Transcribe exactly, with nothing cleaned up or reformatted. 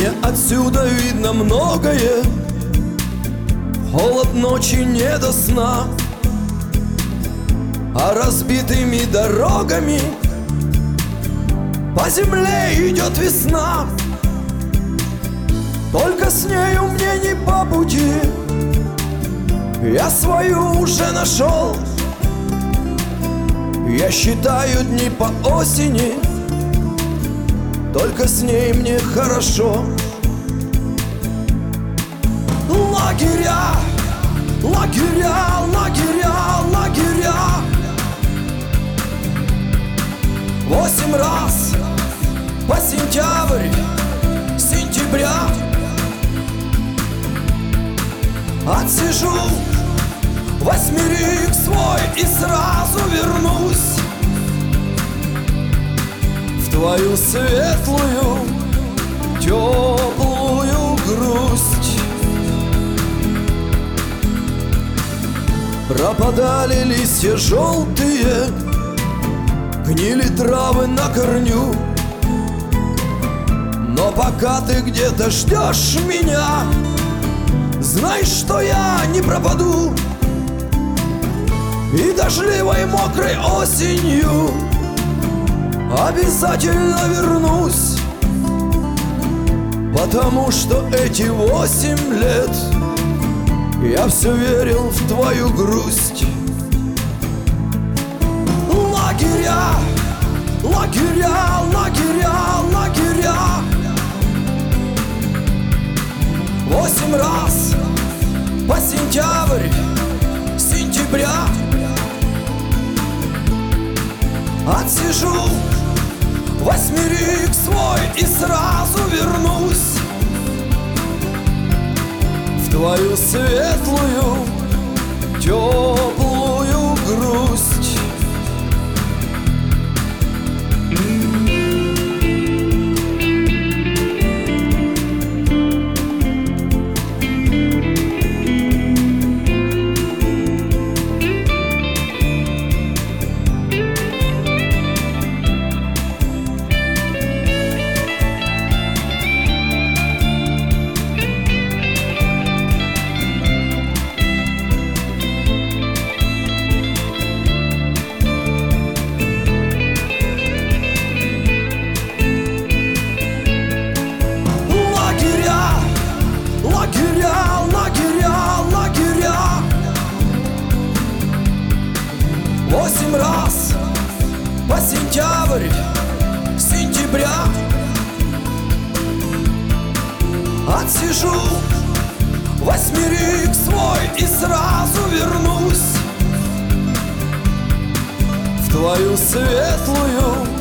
Мне отсюда видно многое, холод ночи не до сна, а разбитыми дорогами по земле идет весна. Только с нею мне не по пути, я свою уже нашел. Я считаю дни по осени, только с ней мне хорошо. Лагеря, лагеря, лагеря, лагеря. Восемь раз по сентябрь, сентября отсижу восьмерик свой и сразу вернусь в твою светлую, теплую грусть. Пропадали листья желтые, гнили травы на корню, но пока ты где-то ждешь меня, знай, что я не пропаду. И дождливой мокрой осенью обязательно вернусь, потому что эти восемь лет я все верил в твою грусть. Лагеря, лагеря, лагеря, лагеря. Восемь раз по сентябрь, сентября отсижу восьмерик свой и сразу вернусь в твою светлую, теплую грусть. Лагеря, лагеря, лагеря. Восемь раз по сентябрь, сентября отсижу восьмерик свой и сразу вернусь в твою светлую,